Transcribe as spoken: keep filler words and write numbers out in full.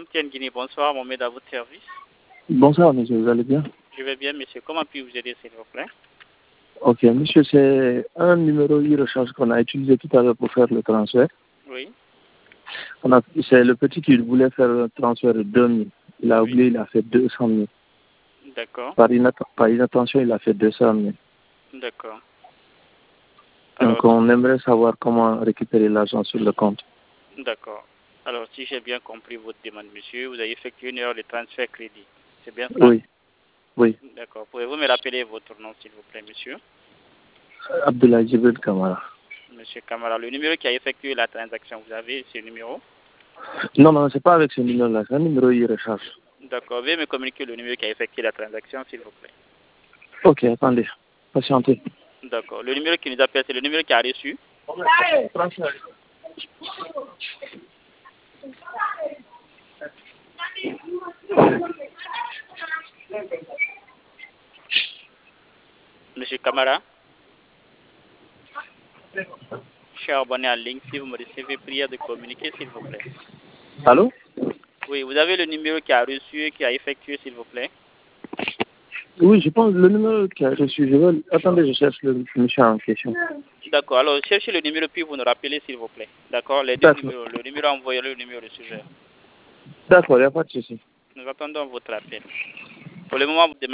M T N Guinée, bonsoir, Mohamed à votre service. Bonsoir, monsieur, vous allez bien? Je vais bien, monsieur. Comment puis-je vous aider, s'il vous plaît? Ok, monsieur, c'est un numéro e-recharge qu'on a utilisé tout à l'heure pour faire le transfert. Oui. On a, c'est le petit qui voulait faire un transfert de deux mille. Il a Oui. oublié, il a fait deux cent mille. D'accord. Par, inatt- par inattention, il a fait deux cent mille. D'accord. Donc, Alors, on aimerait savoir comment récupérer l'argent sur le compte. d'accord. Alors, si j'ai bien compris votre demande, monsieur, vous avez effectué une erreur de transfert crédit. C'est bien ça? Oui, oui. D'accord. Pouvez-vous me rappeler votre nom, s'il vous plaît, monsieur? Abdoulaye Jibril Kamara. Monsieur Kamara, le numéro qui a effectué la transaction, vous avez ce numéro? Non, non, c'est pas avec ce numéro-là, c'est un numéro e-recharge. D'accord. Veuillez me communiquer le numéro qui a effectué la transaction, s'il vous plaît. Ok, attendez, patientez. D'accord. Le numéro qui nous appelle, c'est le numéro qui a reçu? Monsieur Kamara? Cher abonné en ligne, si vous me recevez, prière de communiquer, s'il vous plaît. Allô? Oui, vous avez le numéro qui a reçu et qui a effectué, s'il vous plaît? Oui, je pense le numéro qui a reçu. Je veux... Attendez, je cherche le monsieur en question. D'accord. Alors, cherchez le numéro puis vous nous rappelez, s'il vous plaît. D'accord. Les deux D'accord. numéros. Le numéro envoyé, le numéro receveur. D'accord, il n'y a pas de souci. Nous attendons votre appel. Pour le moment, vous demandez